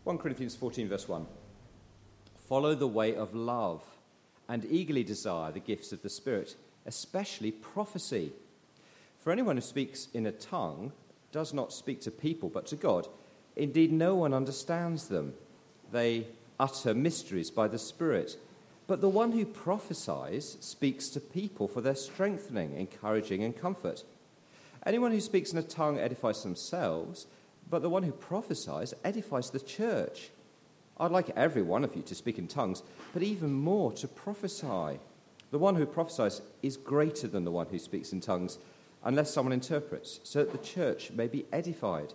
1 Corinthians 14, verse 1. Follow the way of love and eagerly desire the gifts of the Spirit, especially prophecy. For anyone who speaks in a tongue does not speak to people but to God. Indeed, no one understands them. They utter mysteries by the Spirit. But the one who prophesies speaks to people for their strengthening, encouraging, and comfort. Anyone who speaks in a tongue edifies themselves, but the one who prophesies edifies the church. I'd like every one of you to speak in tongues, but even more to prophesy. The one who prophesies is greater than the one who speaks in tongues, unless someone interprets, so that the church may be edified.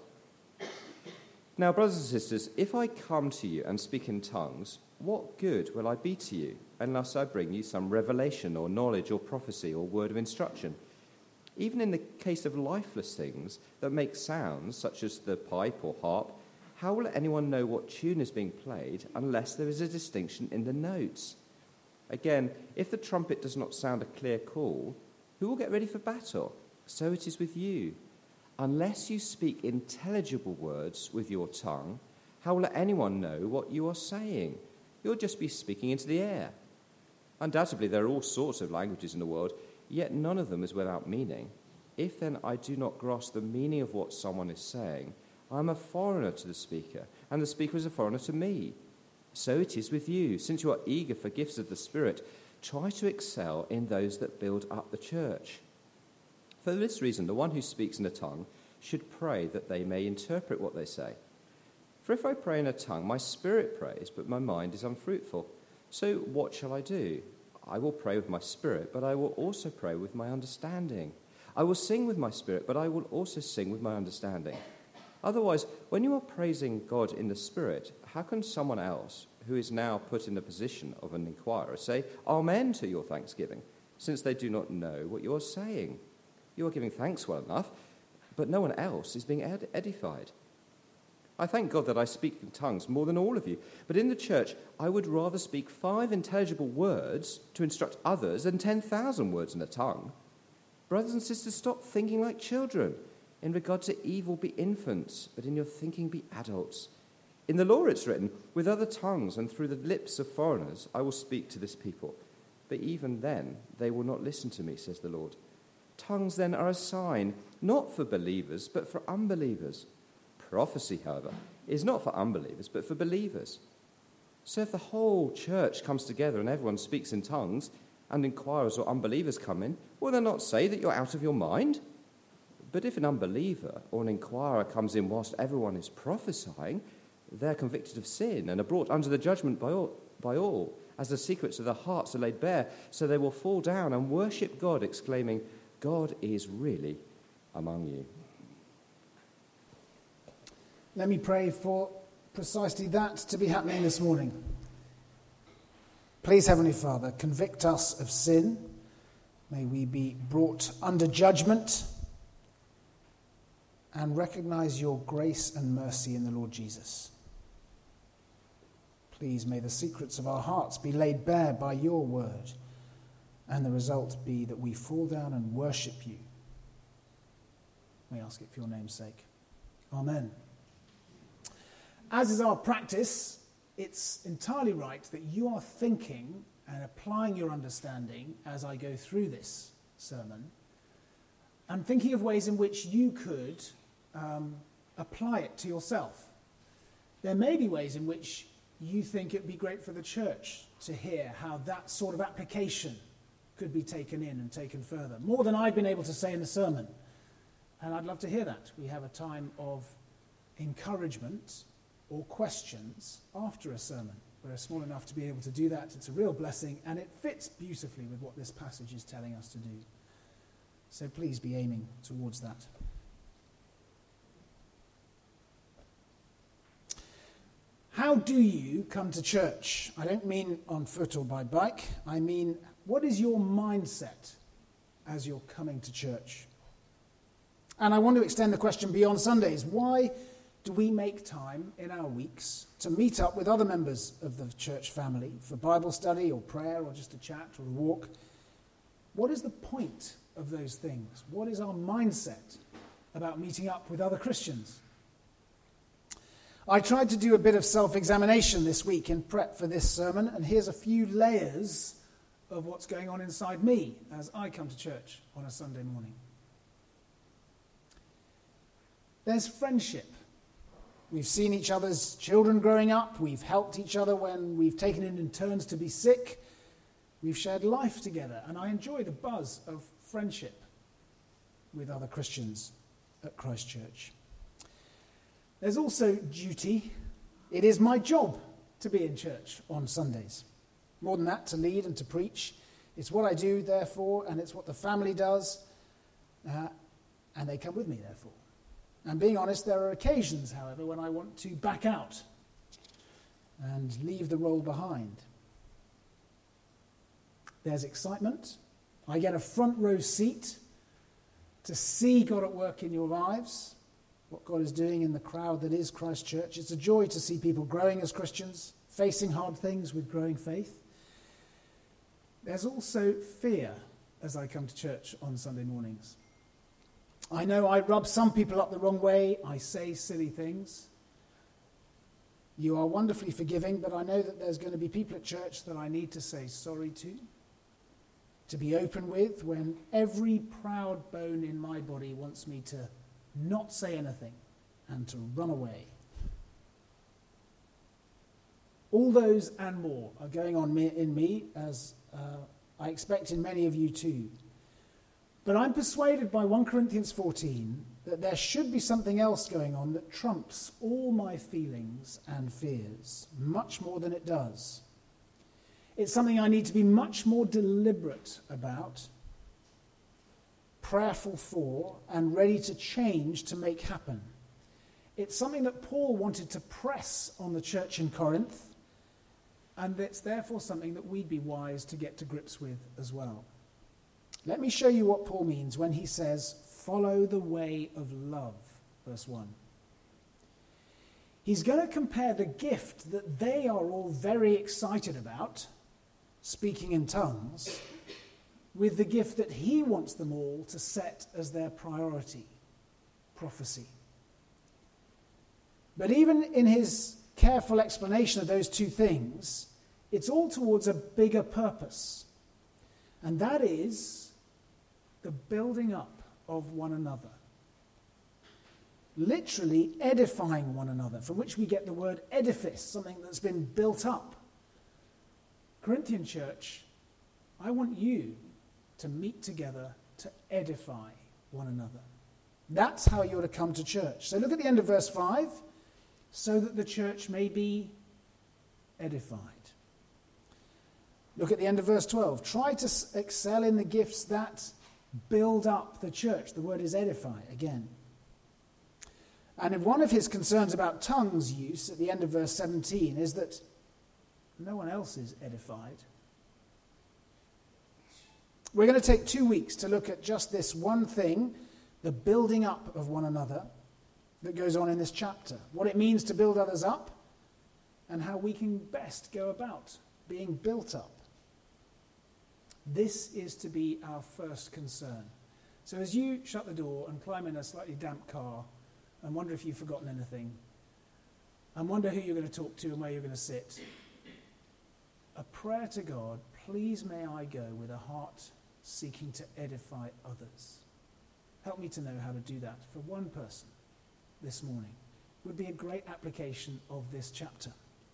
Now, brothers and sisters, if I come to you and speak in tongues, what good will I be to you unless I bring you some revelation or knowledge or prophecy or word of instruction? Even in the case of lifeless things that make sounds, such as the pipe or harp, how will anyone know what tune is being played unless there is a distinction in the notes? Again, if the trumpet does not sound a clear call, who will get ready for battle? So it is with you. Unless you speak intelligible words with your tongue, how will anyone know what you are saying? You'll just be speaking into the air. Undoubtedly, there are all sorts of languages in the world, yet none of them is without meaning. If then I do not grasp the meaning of what someone is saying, I am a foreigner to the speaker, and the speaker is a foreigner to me. So it is with you. Since you are eager for gifts of the Spirit, try to excel in those that build up the church. For this reason, the one who speaks in a tongue should pray that they may interpret what they say. For if I pray in a tongue, my spirit prays, but my mind is unfruitful. So what shall I do? I will pray with my spirit, but I will also pray with my understanding. I will sing with my spirit, but I will also sing with my understanding. Otherwise, when you are praising God in the Spirit, how can someone else, who is now put in the position of an inquirer, say, Amen to your thanksgiving, since they do not know what you are saying? You are giving thanks well enough, but no one else is being edified. I thank God that I speak in tongues more than all of you, but in the church I would rather speak 5 intelligible words to instruct others than 10,000 words in a tongue. Brothers and sisters, stop thinking like children. In regard to evil, be infants, but in your thinking be adults. In the law it's written, with other tongues and through the lips of foreigners I will speak to this people. But even then they will not listen to me, says the Lord. Tongues then are a sign, not for believers, but for unbelievers. Prophecy, however, is not for unbelievers, but for believers. So if the whole church comes together and everyone speaks in tongues, and inquirers or unbelievers come in, will they not say that you're out of your mind? But if an unbeliever or an inquirer comes in whilst everyone is prophesying, they're convicted of sin and are brought under the judgment by all, as the secrets of their hearts are laid bare. So they will fall down and worship God, exclaiming, God is really among you. Let me pray for precisely that to be happening this morning. Please, Heavenly Father, convict us of sin. May we be brought under judgment and recognize your grace and mercy in the Lord Jesus. Please, may the secrets of our hearts be laid bare by your word, and the result be that we fall down and worship you. We ask it for your name's sake. Amen. As is our practice, it's entirely right that you are thinking and applying your understanding as I go through this sermon, and thinking of ways in which you could apply it to yourself. There may be ways in which you think it would be great for the church to hear how that sort of application could be taken in and taken further, more than I've been able to say in the sermon. And I'd love to hear that. We have a time of encouragement or questions after a sermon. We're small enough to be able to do that. It's a real blessing, and it fits beautifully with what this passage is telling us to do. So please be aiming towards that. How do you come to church? I don't mean on foot or by bike. I mean, what is your mindset as you're coming to church? And I want to extend the question beyond Sundays. Why do we make time in our weeks to meet up with other members of the church family for Bible study or prayer or just a chat or a walk? What is the point of those things? What is our mindset about meeting up with other Christians? I tried to do a bit of self-examination this week in prep for this sermon, and here's a few layers of what's going on inside me as I come to church on a Sunday morning. There's friendship. We've seen each other's children growing up. We've helped each other when we've taken it in turns to be sick. We've shared life together, and I enjoy the buzz of friendship with other Christians at Christ Church. There's also duty. It is my job to be in church on Sundays. More than that, to lead and to preach. It's what I do, therefore, and it's what the family does, and they come with me, therefore. And being honest, there are occasions, however, when I want to back out and leave the role behind. There's excitement. I get a front row seat to see God at work in your lives, what God is doing in the crowd that is Christ Church. It's a joy to see people growing as Christians, facing hard things with growing faith. There's also fear as I come to church on Sunday mornings. I know I rub some people up the wrong way. I say silly things. You are wonderfully forgiving, but I know that there's going to be people at church that I need to say sorry to be open with, when every proud bone in my body wants me to not say anything and to run away. All those and more are going on in me, as I expect in many of you too. But I'm persuaded by 1 Corinthians 14 that there should be something else going on that trumps all my feelings and fears, much more than it does. It's something I need to be much more deliberate about, prayerful for, and ready to change to make happen. It's something that Paul wanted to press on the church in Corinth, and it's therefore something that we'd be wise to get to grips with as well. Let me show you what Paul means when he says, follow the way of love, verse 1. He's going to compare the gift that they are all very excited about, speaking in tongues, with the gift that he wants them all to set as their priority, prophecy. But even in his careful explanation of those two things, it's all towards a bigger purpose, and that is the building up of one another. Literally edifying one another, from which we get the word edifice, something that's been built up. Corinthian church, I want you to meet together to edify one another. That's how you're to come to church. So look at the end of verse 5, so that the church may be edified. Look at the end of verse 12. Try to excel in the gifts that build up the church. The word is edify again. And one of his concerns about tongues use at the end of verse 17 is that no one else is edified. We're going to take 2 weeks to look at just this one thing, the building up of one another, that goes on in this chapter. What it means to build others up, and how we can best go about being built up. This is to be our first concern. So as you shut the door and climb in a slightly damp car and wonder if you've forgotten anything, and wonder who you're going to talk to and where you're going to sit, a prayer to God, please may I go with a heart seeking to edify others. Help me to know how to do that for one person this morning. Would be a great application of this chapter.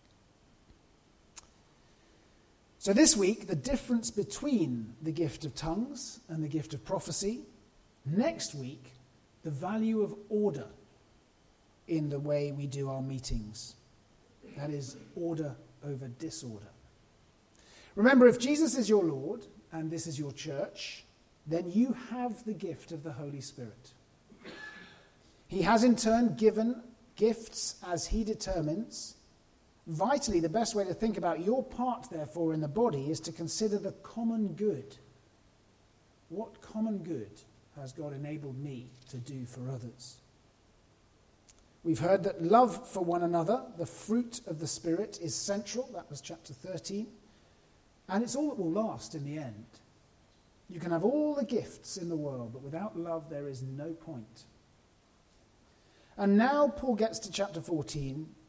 So this week, the difference between the gift of tongues and the gift of prophecy. Next week, the value of order in the way we do our meetings. That is, order over disorder. Remember, if Jesus is your Lord, and this is your church, then you have the gift of the Holy Spirit. He has in turn given gifts as he determines. Vitally, the best way to think about your part, therefore, in the body is to consider the common good. What common good has God enabled me to do for others? We've heard that love for one another, the fruit of the Spirit, is central. That was chapter 13. And it's all that will last in the end. You can have all the gifts in the world, but without love there is no point. And now Paul gets to chapter 14,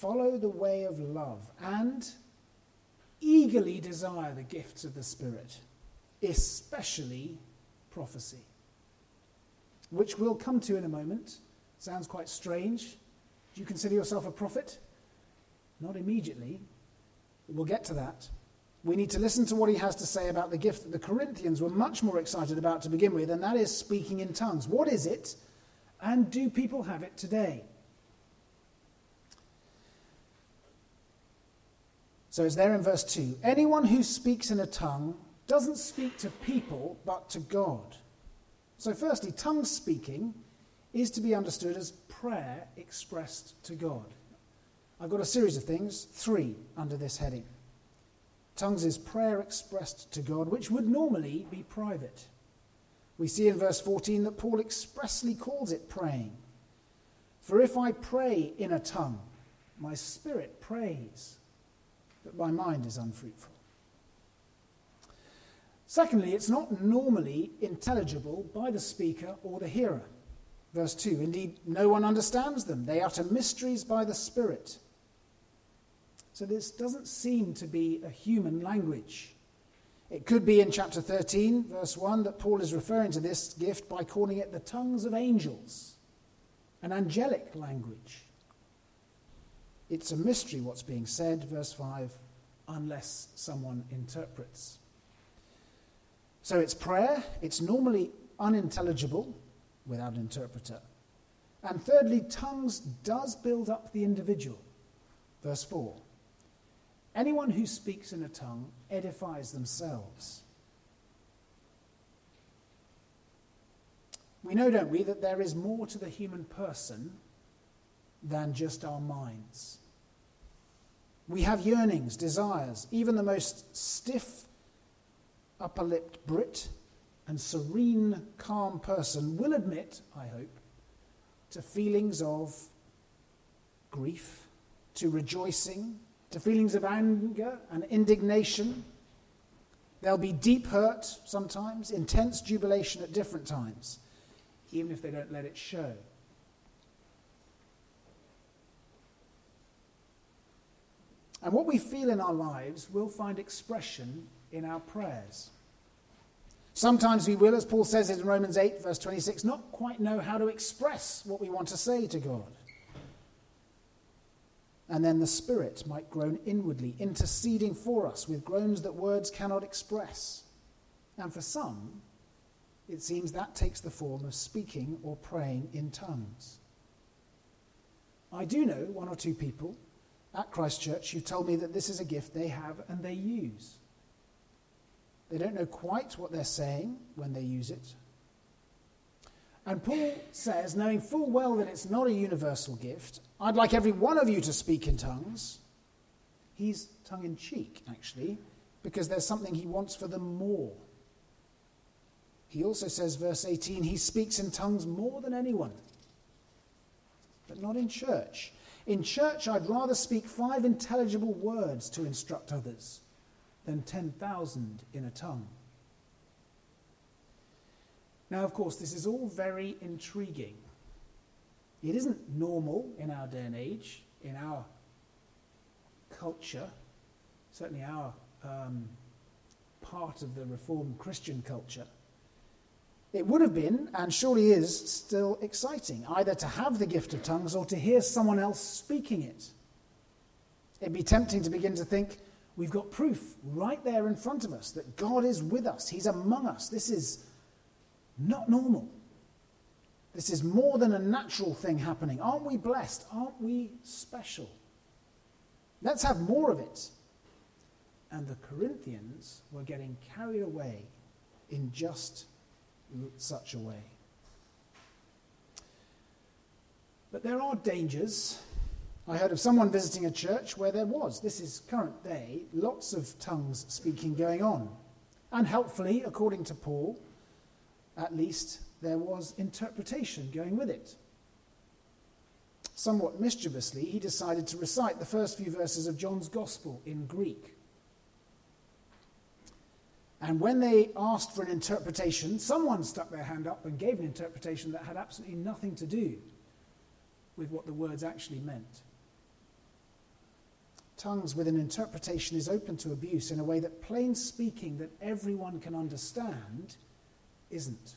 follow the way of love and eagerly desire the gifts of the Spirit, especially prophecy, which we'll come to in a moment. Sounds quite strange. Do you consider yourself a prophet? Not immediately. We'll get to that. We need to listen to what he has to say about the gift that the Corinthians were much more excited about to begin with, and that is speaking in tongues. What is it, and do people have it today? So it's there in verse 2. Anyone who speaks in a tongue doesn't speak to people, but to God. So firstly, tongue speaking is to be understood as prayer expressed to God. I've got a series of things, 3 under this heading. Tongues is prayer expressed to God, which would normally be private. We see in verse 14 that Paul expressly calls it praying. For if I pray in a tongue, my spirit prays, but my mind is unfruitful. Secondly, it's not normally intelligible by the speaker or the hearer. Verse 2, indeed, no one understands them. They utter mysteries by the Spirit. So this doesn't seem to be a human language. It could be in chapter 13, verse 1, that Paul is referring to this gift by calling it the tongues of angels, an angelic language. It's a mystery what's being said, verse 5, unless someone interprets. So it's prayer, it's normally unintelligible without an interpreter. And thirdly, tongues does build up the individual. Verse 4. Anyone who speaks in a tongue edifies themselves. We know, don't we, that there is more to the human person than just our minds. We have yearnings, desires. Even the most stiff, upper-lipped Brit and serene, calm person will admit, I hope, to feelings of grief, to rejoicing, to feelings of anger and indignation. There'll be deep hurt sometimes, intense jubilation at different times, even if they don't let it show. And what we feel in our lives will find expression in our prayers. Sometimes we will, as Paul says in Romans 8, verse 26, not quite know how to express what we want to say to God. And then the Spirit might groan inwardly, interceding for us with groans that words cannot express. And for some, it seems that takes the form of speaking or praying in tongues. I do know 1 or 2 people at Christ Church who told me that this is a gift they have and they use. They don't know quite what they're saying when they use it. And Paul says, knowing full well that it's not a universal gift, I'd like every one of you to speak in tongues. He's tongue-in-cheek, actually, because there's something he wants for them more. He also says, verse 18, he speaks in tongues more than anyone, but not in church. In church, I'd rather speak 5 intelligible words to instruct others than 10,000 in a tongue. Now, of course, this is all very intriguing. It isn't normal in our day and age, in our culture, certainly our part of the Reformed Christian culture. It would have been, and surely is, still exciting, either to have the gift of tongues or to hear someone else speaking it. It'd be tempting to begin to think, we've got proof right there in front of us that God is with us. He's among us. This is not normal. This is more than a natural thing happening. Aren't we blessed? Aren't we special? Let's have more of it. And the Corinthians were getting carried away in just such a way. But there are dangers. I heard of someone visiting a church where there was, this is current day, lots of tongues speaking going on. And helpfully, according to Paul, at least there was interpretation going with it. Somewhat mischievously, he decided to recite the first few verses of John's Gospel in Greek. And when they asked for an interpretation, someone stuck their hand up and gave an interpretation that had absolutely nothing to do with what the words actually meant. tongues with an interpretation is open to abuse in a way that plain speaking that everyone can understand isn't.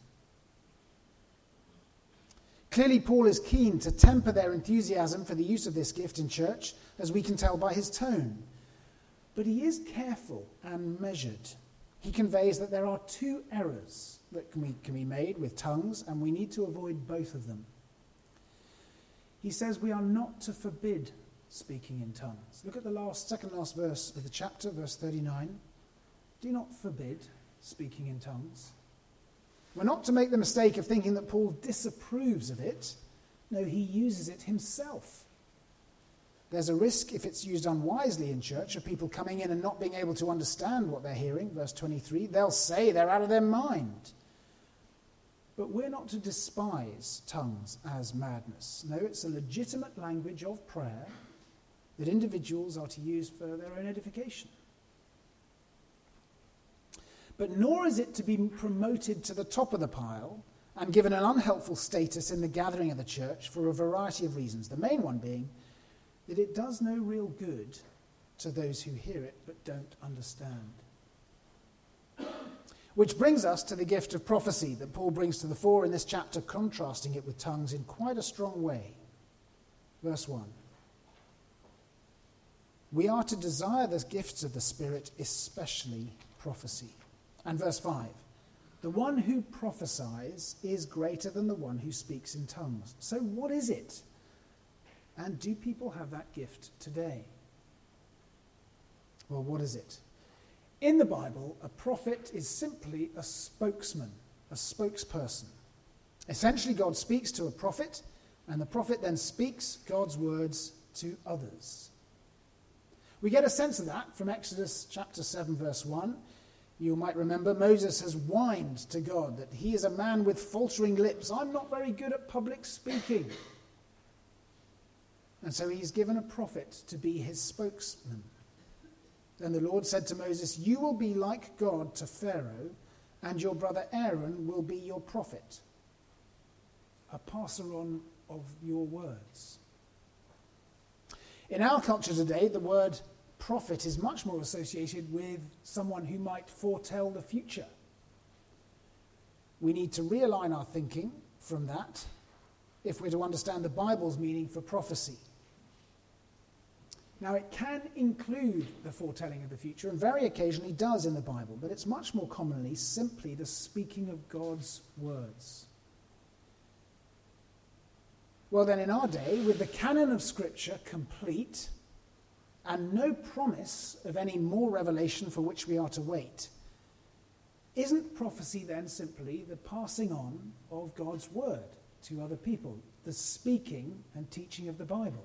Clearly, Paul is keen to temper their enthusiasm for the use of this gift in church, as we can tell by his tone. But he is careful and measured. He conveys that there are two errors that can be made with tongues, and we need to avoid both of them. He says we are not to forbid speaking in tongues. Look at the second last verse of the chapter, verse 39. Do not forbid speaking in tongues. We're not to make the mistake of thinking that Paul disapproves of it. No, he uses it himself. There's a risk, if it's used unwisely in church, of people coming in and not being able to understand what they're hearing. Verse 23, they'll say they're out of their mind. But we're not to despise tongues as madness. No, it's a legitimate language of prayer that individuals are to use for their own edification. But nor is it to be promoted to the top of the pile and given an unhelpful status in the gathering of the church for a variety of reasons. The main one being that it does no real good to those who hear it but don't understand. Which brings us to the gift of prophecy that Paul brings to the fore in this chapter, contrasting it with tongues in quite a strong way. Verse 1. We are to desire the gifts of the Spirit, especially prophecy. And verse 5. The one who prophesies is greater than the one who speaks in tongues. So what is it? And do people have that gift today? Well, what is it? In the Bible, a prophet is simply a spokesman, a spokesperson. Essentially, God speaks to a prophet, and the prophet then speaks God's words to others. We get a sense of that from Exodus chapter 7, verse 1. You might remember Moses has whined to God that he is a man with faltering lips. I'm not very good at public speaking. And so he's given a prophet to be his spokesman. Then the Lord said to Moses, you will be like God to Pharaoh, and your brother Aaron will be your prophet, a passer on of your words. In our culture today, the word prophet is much more associated with someone who might foretell the future. We need to realign our thinking from that if we're to understand the Bible's meaning for prophecy. Now, it can include the foretelling of the future, and very occasionally does in the Bible, but it's much more commonly simply the speaking of God's words. Well, then, in our day, with the canon of Scripture complete and no promise of any more revelation for which we are to wait, isn't prophecy then simply the passing on of God's word to other people, the speaking and teaching of the Bible?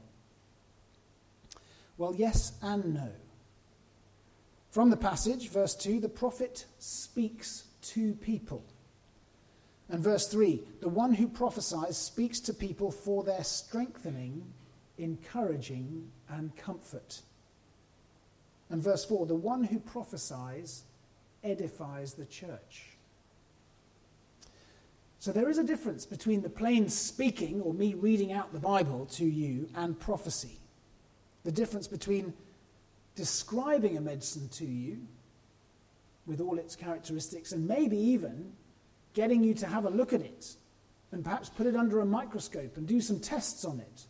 Well, yes and no. From the passage, verse 2, the prophet speaks to people. And verse 3, the one who prophesies speaks to people for their strengthening, encouraging, and comfort. And verse 4, the one who prophesies edifies the church. So there is a difference between the plain speaking, or me reading out the Bible to you, and prophecy. The difference between describing a medicine to you with all its characteristics and maybe even getting you to have a look at it and perhaps put it under a microscope and do some tests on it,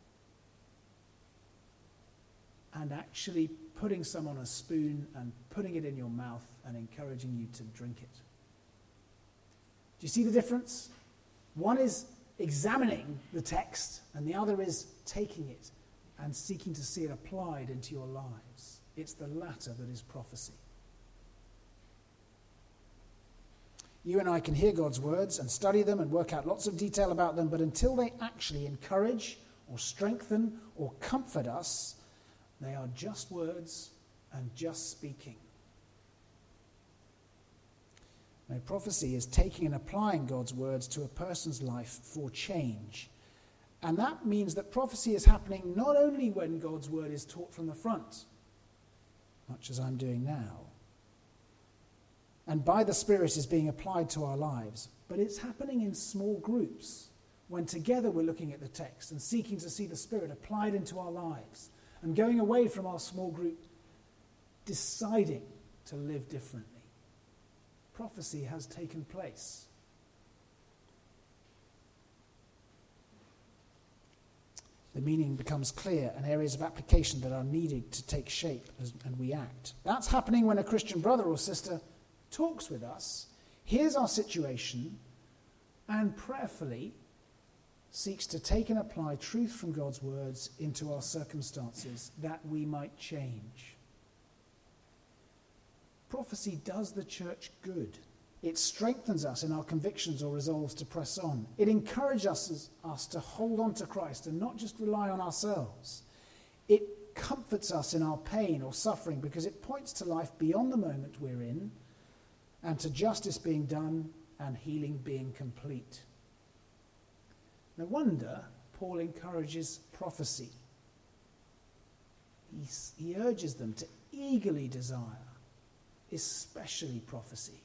and actually putting some on a spoon and putting it in your mouth and encouraging you to drink it. Do you see the difference? One is examining the text and the other is taking it and seeking to see it applied into your lives. It's the latter that is prophecy. You and I can hear God's words and study them and work out lots of detail about them, but until they actually encourage or strengthen or comfort us, they are just words and just speaking. Now, prophecy is taking and applying God's words to a person's life for change. And that means that prophecy is happening not only when God's word is taught from the front, much as I'm doing now, and by the Spirit is being applied to our lives, but it's happening in small groups when together we're looking at the text and seeking to see the Spirit applied into our lives and going away from our small group, deciding to live differently. Prophecy has taken place. The meaning becomes clear and areas of application that are needed to take shape and we act. That's happening when a Christian brother or sister talks with us, hears our situation, and prayerfully seeks to take and apply truth from God's words into our circumstances that we might change. Prophecy does the church good. It strengthens us in our convictions or resolves to press on. It encourages us to hold on to Christ and not just rely on ourselves. It comforts us in our pain or suffering because it points to life beyond the moment we're in and to justice being done and healing being complete. No wonder Paul encourages prophecy. He urges them to eagerly desire, especially prophecy.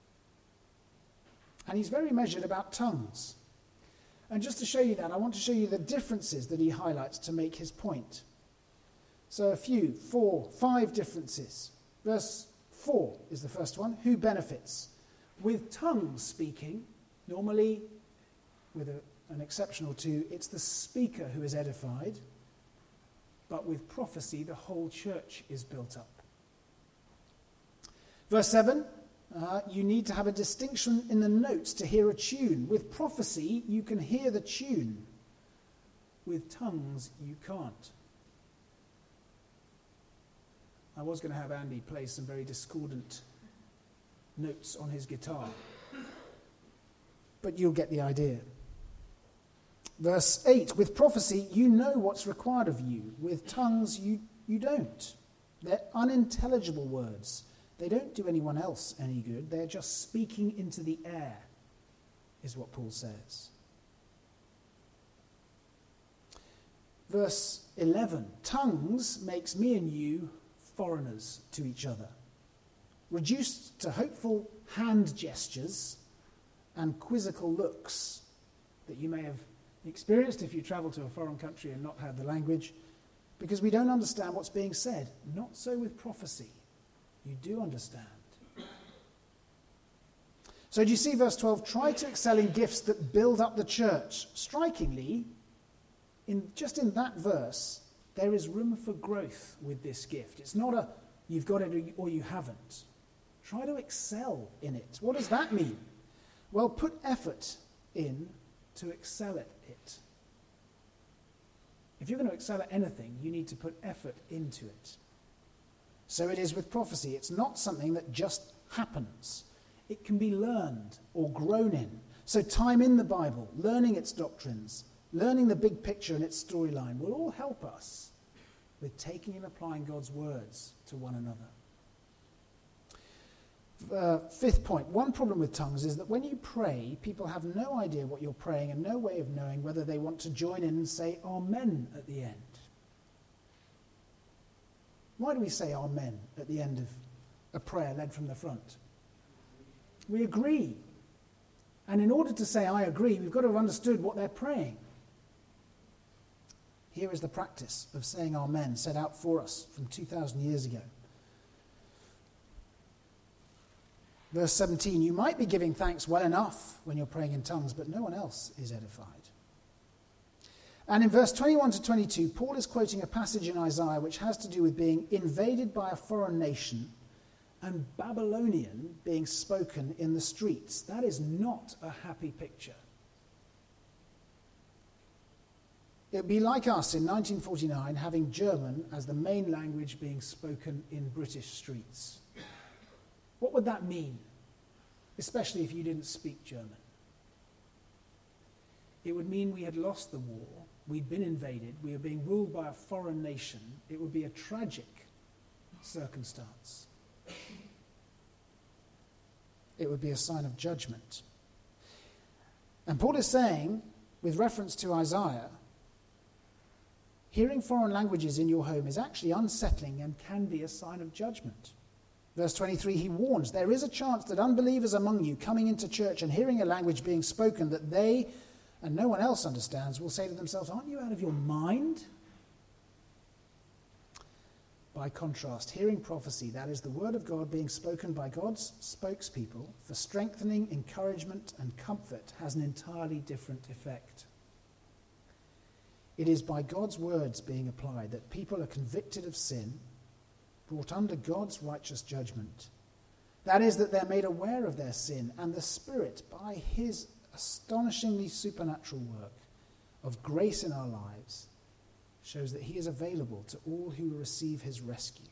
And he's very measured about tongues. And just to show you that, I want to show you the differences that he highlights to make his point. So 5 differences. Verse 4 is the first one. Who benefits? With tongues speaking, normally, with an exception or two, it's the speaker who is edified. But with prophecy, the whole church is built up. Verse 7. You need to have a distinction in the notes to hear a tune. With prophecy, you can hear the tune. With tongues, you can't. I was going to have Andy play some very discordant notes on his guitar. But you'll get the idea. Verse 8, with prophecy, you know what's required of you. With tongues, you don't. They're unintelligible words. They don't do anyone else any good. They're just speaking into the air, is what Paul says. Verse 11, tongues makes me and you foreigners to each other, reduced to hopeful hand gestures and quizzical looks that you may have experienced if you travel to a foreign country and not had the language, because we don't understand what's being said. Not so with prophecy. You do understand. So do you see verse 12? Try to excel in gifts that build up the church. Strikingly, just in that verse, there is room for growth with this gift. It's not a you've got it or you haven't. Try to excel in it. What does that mean? Well, put effort in to excel at it. If you're going to excel at anything, you need to put effort into it. So it is with prophecy. It's not something that just happens. It can be learned or grown in. So time in the Bible, learning its doctrines, learning the big picture and its storyline will all help us with taking and applying God's words to one another. 5th point, one problem with tongues is that when you pray, people have no idea what you're praying and no way of knowing whether they want to join in and say Amen at the end. Why do we say Amen at the end of a prayer led from the front? We agree. And in order to say I agree, we've got to have understood what they're praying. Here is the practice of saying Amen set out for us from 2,000 years ago. Verse 17, you might be giving thanks well enough when you're praying in tongues, but no one else is edified. And in verse 21 to 22, Paul is quoting a passage in Isaiah which has to do with being invaded by a foreign nation and Babylonian being spoken in the streets. That is not a happy picture. It would be like us in 1949 having German as the main language being spoken in British streets. What would that mean? Especially if you didn't speak German. It would mean we had lost the war, we'd been invaded, we were being ruled by a foreign nation. It would be a tragic circumstance. It would be a sign of judgment. And Paul is saying, with reference to Isaiah, hearing foreign languages in your home is actually unsettling and can be a sign of judgment. Verse 23, he warns, there is a chance that unbelievers among you coming into church and hearing a language being spoken that they and no one else understands will say to themselves, aren't you out of your mind? By contrast, hearing prophecy, that is the word of God being spoken by God's spokespeople for strengthening, encouragement, and comfort, has an entirely different effect. It is by God's words being applied that people are convicted of sin, brought under God's righteous judgment. That is, that they're made aware of their sin, and the Spirit, by his astonishingly supernatural work of grace in our lives, shows that he is available to all who will receive his rescue.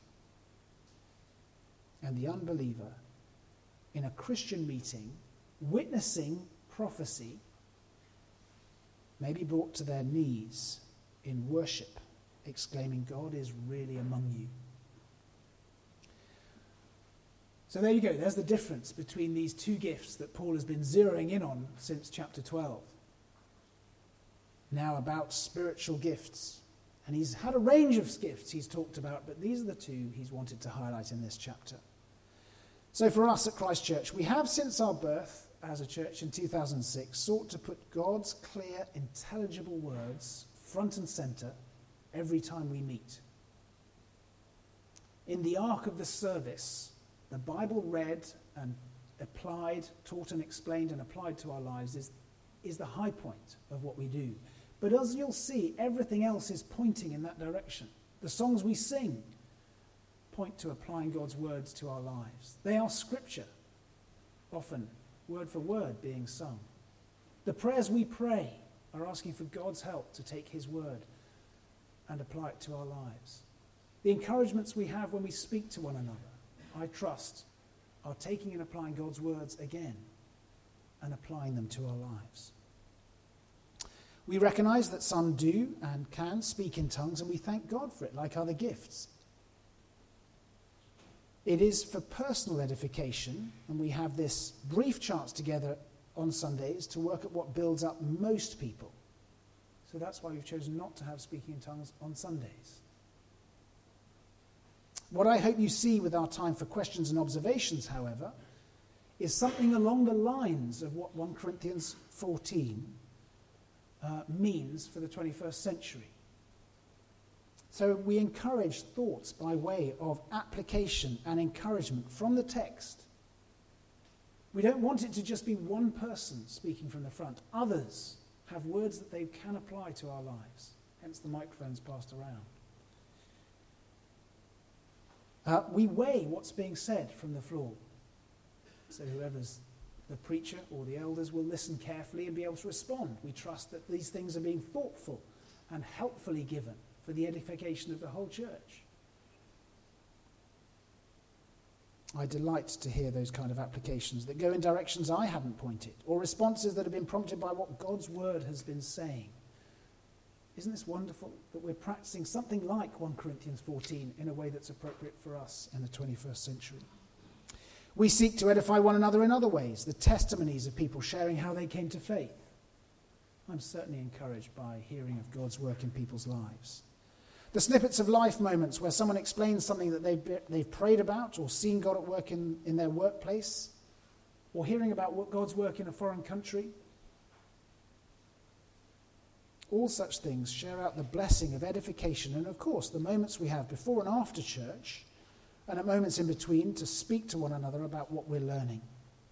And the unbeliever, in a Christian meeting, witnessing prophecy, may be brought to their knees in worship, exclaiming, "God is really among you." So there you go. There's the difference between these two gifts that Paul has been zeroing in on since chapter 12. Now about spiritual gifts. And he's had a range of gifts he's talked about, but these are the two he's wanted to highlight in this chapter. So for us at Christ Church, we have since our birth as a church in 2006 sought to put God's clear, intelligible words front and centre every time we meet. In the arc of the service, the Bible read and applied, taught and explained and applied to our lives is the high point of what we do. But as you'll see, everything else is pointing in that direction. The songs we sing point to applying God's words to our lives. They are scripture, often word for word being sung. The prayers we pray are asking for God's help to take his word and apply it to our lives. The encouragements we have when we speak to one another, I trust, are taking and applying God's words again and applying them to our lives. We recognize that some do and can speak in tongues, and we thank God for it, like other gifts. It is for personal edification, and we have this brief chance together on Sundays to work at what builds up most people. So that's why we've chosen not to have speaking in tongues on Sundays. What I hope you see with our time for questions and observations, however, is something along the lines of what 1 Corinthians 14 means for the 21st century. So we encourage thoughts by way of application and encouragement from the text. We don't want it to just be one person speaking from the front. Others have words that they can apply to our lives. Hence the microphones passed around. We weigh what's being said from the floor. So whoever's the preacher or the elders will listen carefully and be able to respond. We trust that these things are being thoughtful and helpfully given for the edification of the whole church. I delight to hear those kind of applications that go in directions I haven't pointed, or responses that have been prompted by what God's word has been saying. Isn't this wonderful that we're practicing something like 1 Corinthians 14 in a way that's appropriate for us in the 21st century? We seek to edify one another in other ways, the testimonies of people sharing how they came to faith. I'm certainly encouraged by hearing of God's work in people's lives. The snippets of life moments where someone explains something that they've prayed about or seen God at work in their workplace, or hearing about what God's work in a foreign country. All such things share out the blessing of edification, and of course the moments we have before and after church and at moments in between to speak to one another about what we're learning.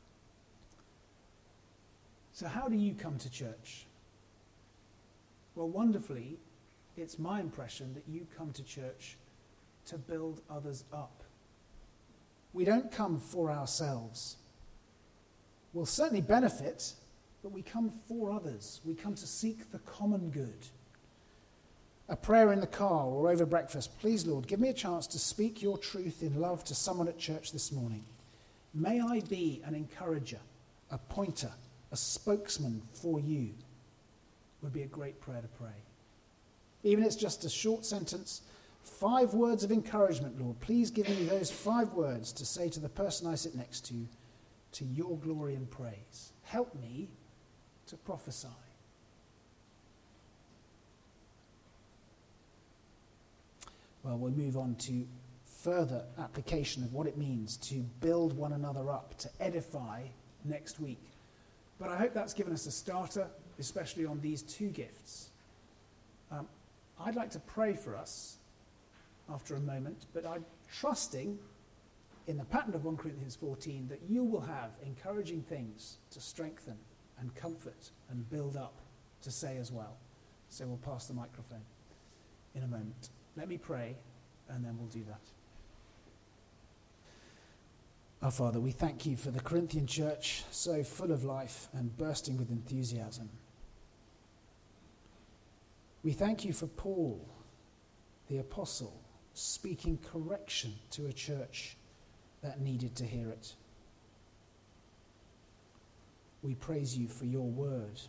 So how do you come to church? Well, wonderfully, it's my impression that you come to church to build others up. We don't come for ourselves. We'll certainly benefit, but we come for others. We come to seek the common good. A prayer in the car or over breakfast. Please, Lord, give me a chance to speak your truth in love to someone at church this morning. May I be an encourager, a pointer, a spokesman for you. Would be a great prayer to pray. Even if it's just a short sentence, 5 words of encouragement, Lord. Please give me those 5 words to say to the person I sit next to your glory and praise. Help me to prophesy. Well, we'll move on to further application of what it means to build one another up, to edify next week. But I hope that's given us a starter, especially on these 2 gifts. I'd like to pray for us after a moment, but I'm trusting in the pattern of 1 Corinthians 14 that you will have encouraging things to strengthen and comfort and build up to say as well. So we'll pass the microphone in a moment. Let me pray, and then we'll do that. Our Father, we thank you for the Corinthian church, so full of life and bursting with enthusiasm. We thank you for Paul, the apostle, speaking correction to a church that needed to hear it. We praise you for your word,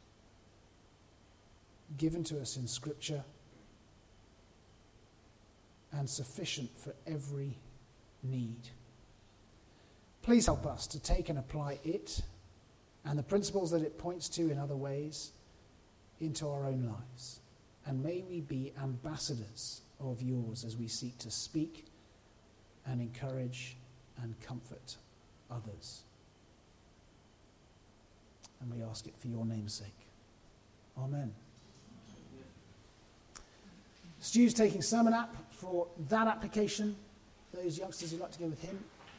given to us in Scripture and sufficient for every need. Please help us to take and apply it and the principles that it points to in other ways into our own lives. And may we be ambassadors of yours as we seek to speak and encourage and comfort others. And we ask it for your name's sake. Amen. Stu's taking Sermon app for that application. Those youngsters who'd like to go with him.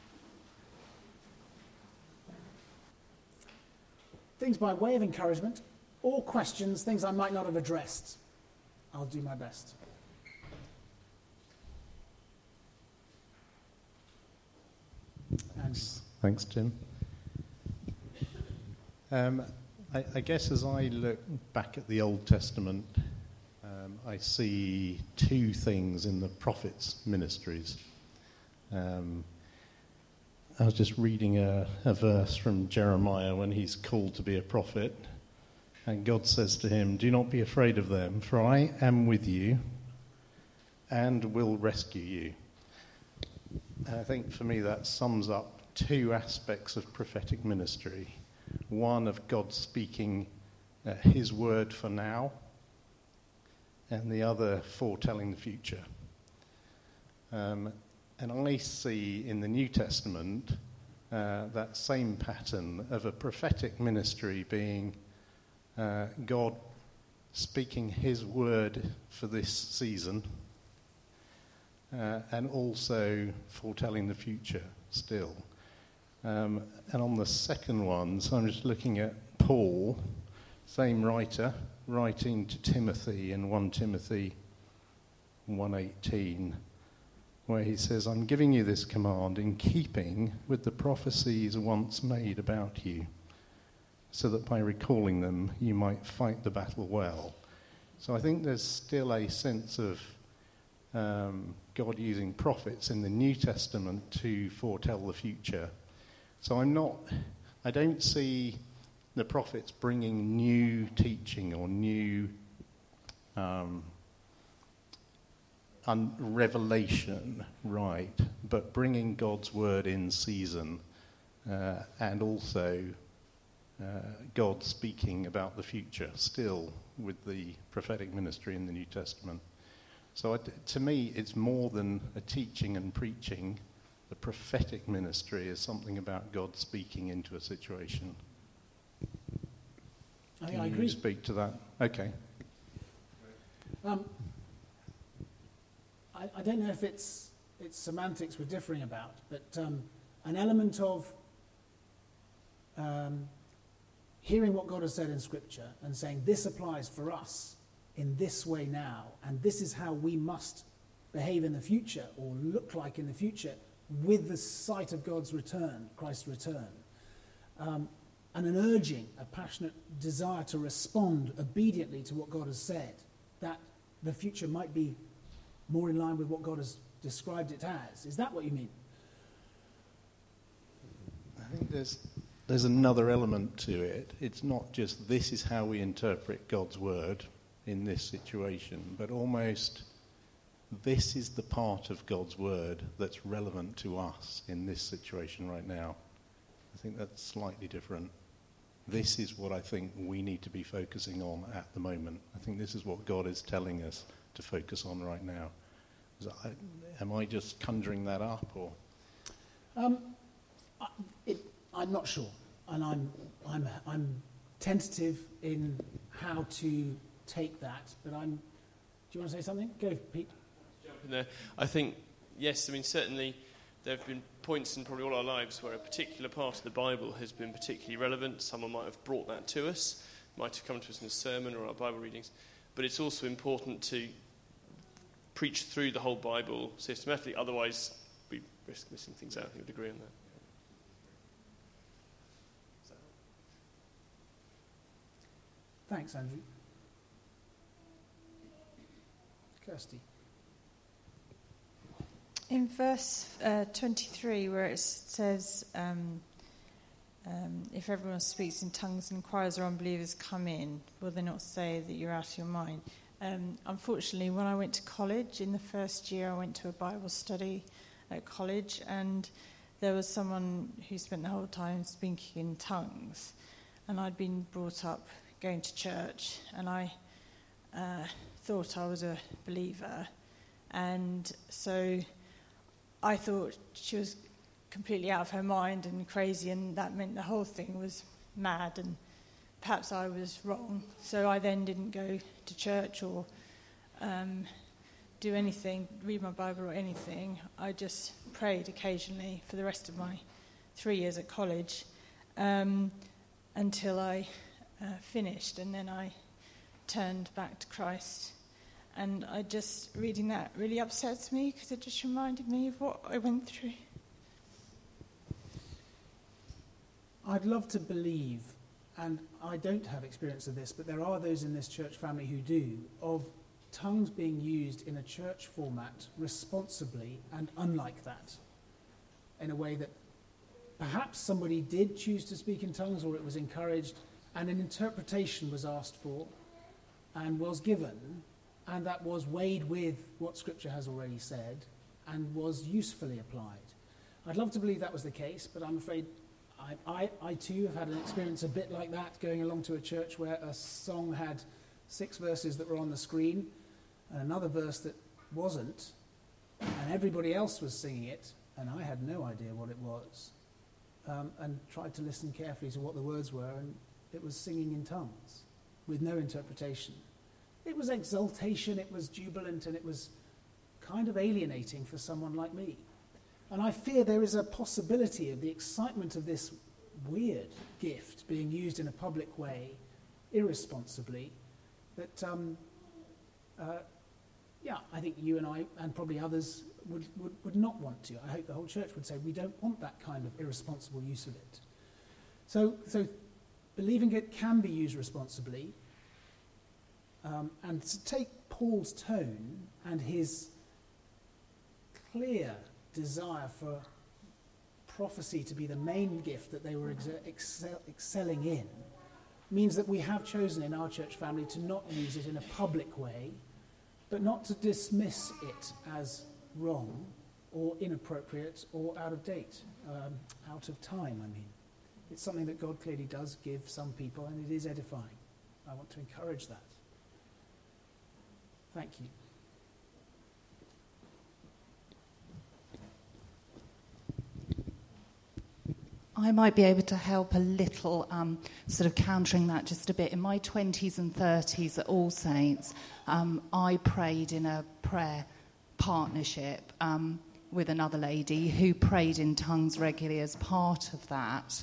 Things by way of encouragement, or questions, things I might not have addressed. I'll do my best. Thanks, Tim. I guess as I look back at the Old Testament, I see two things in the prophets' ministries. I was just reading a verse from Jeremiah when he's called to be a prophet, and God says to him, "Do not be afraid of them, for I am with you and will rescue you." And I think for me that sums up two aspects of prophetic ministry. One of God speaking his word for now, and the other foretelling the future. And I see in the New Testament that same pattern of a prophetic ministry being God speaking his word for this season, and also foretelling the future still. And on the second one, so I'm just looking at Paul, same writer, writing to Timothy in 1 Timothy 1:18, where he says, "I'm giving you this command in keeping with the prophecies once made about you, so that by recalling them you might fight the battle well." So I think there's still a sense of God using prophets in the New Testament to foretell the future. So I don't see the prophets bringing new teaching or new revelation, right, but bringing God's word in season, and also God speaking about the future still with the prophetic ministry in the New Testament. So to me, it's more than a teaching and preaching. The prophetic ministry is something about God speaking into a situation. I Can agree. you speak to that? Okay. I don't know if it's semantics we're differing about, but an element of hearing what God has said in Scripture and saying this applies for us in this way now, and this is how we must behave in the future or look like in the future with the sight of God's return, Christ's return, and an urging, a passionate desire to respond obediently to what God has said, that the future might be more in line with what God has described it as. Is that what you mean? I think there's another element to it. It's not just this is how we interpret God's word in this situation, but almost this is the part of God's word that's relevant to us in this situation right now. I think that's slightly different. This is what I think we need to be focusing on at the moment. I think this is what God is telling us to focus on right now. Am I just conjuring that up, or? I'm not sure, and I'm tentative in how to take that. But do you want to say something? Go, Pete. Jump in there. I think, yes, I mean, certainly there have been points in probably all our lives where a particular part of the Bible has been particularly relevant. Someone might have brought that to us, might have come to us in a sermon or our Bible readings. But it's also important to preach through the whole Bible systematically, otherwise we risk missing things out. I think we'd agree on that. Thanks, Andrew. Kirsty. In verse 23, where it says, if everyone speaks in tongues and inquirers or unbelievers come in, will they not say that you're out of your mind? Unfortunately, when I went to college, in the first year I went to a Bible study at college, and there was someone who spent the whole time speaking in tongues. And I'd been brought up going to church, and I thought I was a believer. And so I thought she was completely out of her mind and crazy, and that meant the whole thing was mad, and perhaps I was wrong. So I then didn't go to church or do anything, read my Bible or anything. I just prayed occasionally for the rest of my 3 years at college until I finished, and then I turned back to Christ. And I just, reading that really upsets me because it just reminded me of what I went through. I'd love to believe, and I don't have experience of this, but there are those in this church family who do, of tongues being used in a church format responsibly and unlike that, in a way that perhaps somebody did choose to speak in tongues or it was encouraged, and an interpretation was asked for and was given, and that was weighed with what Scripture has already said and was usefully applied. I'd love to believe that was the case, but I'm afraid I too have had an experience a bit like that, going along to a church where a song had 6 verses that were on the screen and another verse that wasn't, and everybody else was singing it, and I had no idea what it was, and tried to listen carefully to what the words were, and it was singing in tongues with no interpretation. It was exultation, it was jubilant, and it was kind of alienating for someone like me. And I fear there is a possibility of the excitement of this weird gift being used in a public way, irresponsibly, that, I think you and I, and probably others, would not want to. I hope the whole church would say, we don't want that kind of irresponsible use of it. So believing it can be used responsibly, and to take Paul's tone and his clear desire for prophecy to be the main gift that they were excelling in, means that we have chosen in our church family to not use it in a public way, but not to dismiss it as wrong or inappropriate or out of date, out of time, I mean. It's something that God clearly does give some people, and it is edifying. I want to encourage that. Thank you. I might be able to help a little, sort of countering that just a bit. In my 20s and 30s at All Saints, I prayed in a prayer partnership with another lady who prayed in tongues regularly as part of that.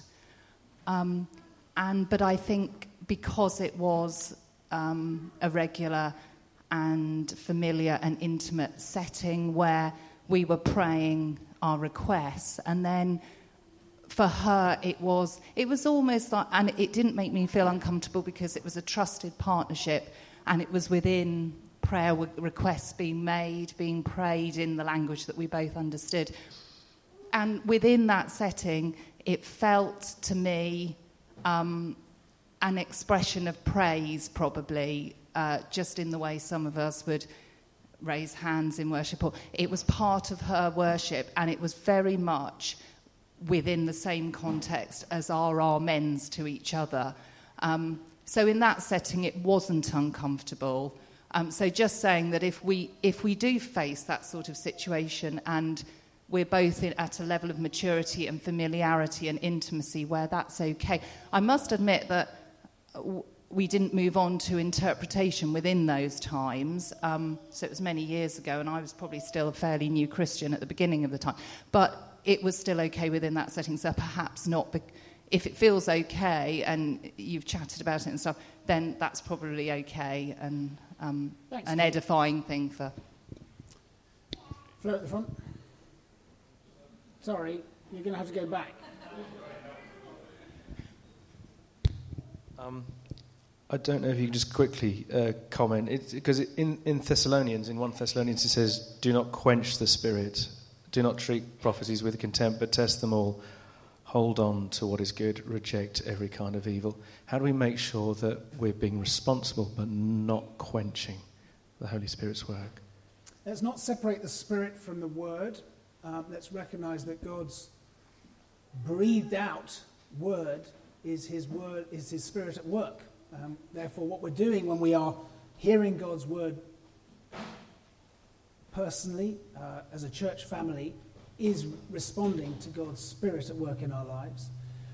But I think because it was a regular and familiar and intimate setting where we were praying our requests, and then for her it was almost like, and it didn't make me feel uncomfortable because it was a trusted partnership, and it was within prayer requests being made, being prayed in the language that we both understood. And within that setting, it felt to me an expression of praise, probably, just in the way some of us would raise hands in worship. It was part of her worship, and it was very much within the same context as our amens to each other. So in that setting, it wasn't uncomfortable. So just saying that if we do face that sort of situation, and we're both at a level of maturity and familiarity and intimacy where that's okay. I must admit that we didn't move on to interpretation within those times. So it was many years ago, and I was probably still a fairly new Christian at the beginning of the time. But it was still okay within that setting, so perhaps not. If it feels okay and you've chatted about it and stuff, then that's probably okay and an edifying thing for... Flo at the front. Sorry, you're going to have to go back. I don't know if you could just quickly comment, because in Thessalonians, in 1 Thessalonians, it says, "Do not quench the spirit, do not treat prophecies with contempt, but test them all. Hold on to what is good, reject every kind of evil." How do we make sure that we're being responsible but not quenching the Holy Spirit's work? Let's not separate the Spirit from the Word. Let's recognise that God's breathed out Word is His Spirit at work. Therefore, what we're doing when we are hearing God's Word personally, as a church family, is responding to God's Spirit at work in our lives.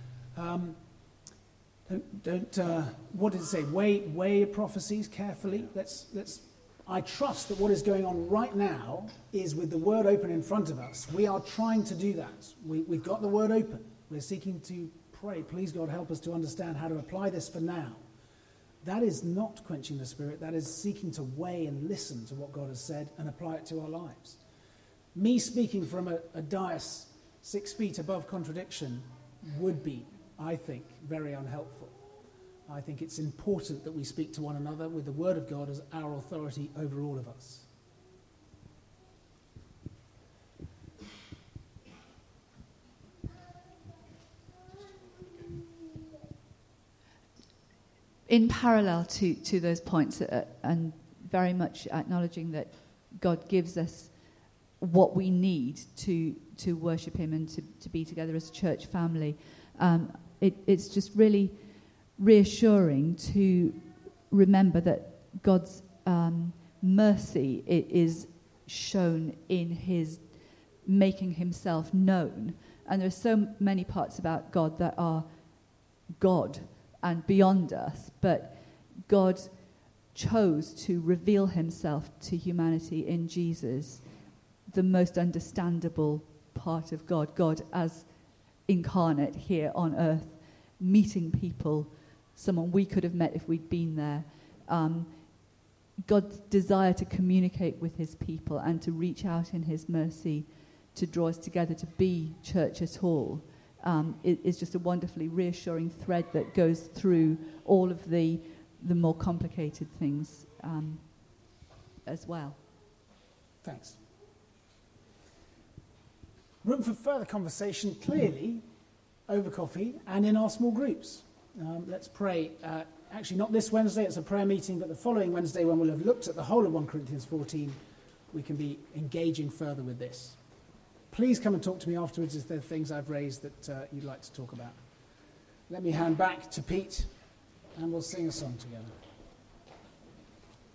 What did it say? Weigh prophecies carefully. I trust that what is going on right now is, with the Word open in front of us, we are trying to do that. We've got the Word open. We're seeking to pray, please God, help us to understand how to apply this for now. That is not quenching the Spirit. That is seeking to weigh and listen to what God has said and apply it to our lives. Me speaking from a dais 6 feet above contradiction would be, I think, very unhelpful. I think it's important that we speak to one another with the Word of God as our authority over all of us. In parallel to those points, and very much acknowledging that God gives us what we need to worship Him and to be together as a church family, it's just really reassuring to remember that God's mercy is shown in His making Himself known. And there are so many parts about God that are God and beyond us, but God chose to reveal Himself to humanity in Jesus, the most understandable part of God as incarnate here on earth, meeting people, someone we could have met if we'd been there. God's desire to communicate with His people and to reach out in His mercy to draw us together to be church at all is just a wonderfully reassuring thread that goes through all of the more complicated things as well. Thanks. Room for further conversation, clearly, over coffee and in our small groups. Let's pray. Actually, not this Wednesday, it's a prayer meeting, but the following Wednesday, when we'll have looked at the whole of 1 Corinthians 14, we can be engaging further with this. Please come and talk to me afterwards if there are things I've raised that you'd like to talk about. Let me hand back to Pete, and we'll sing a song together.